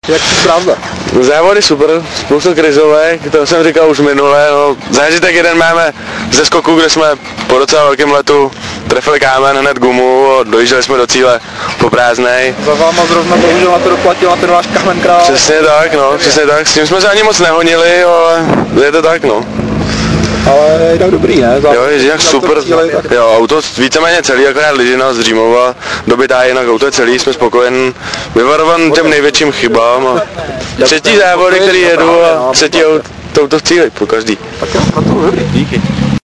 Jak to pravda? Závody super, spoustu krizovek, to jsem říkal už minule, no. Zážitek jeden máme ze skoku, kde jsme po docela velkém letu trefili kámen, hned gumu a dojížděli jsme do cíle po prázdnej. Za váma zrovna bohužel na to doplatil na ten váš kamen král. Přesně tak, no, přesně tak, s tím jsme se ani moc nehonili, ale je to tak, no. Ale jinak dobrý, ne? Jo, je jinak super, jo, auto víceméně celý, akorát Ližina z Římova, dobytá, jinak auto je celý, jsme spokojen, vyvarovan těm největším chybám a třetí závody, který jedu a třetí auto v cíli po každý. Tak jo, na to dobrý, díky.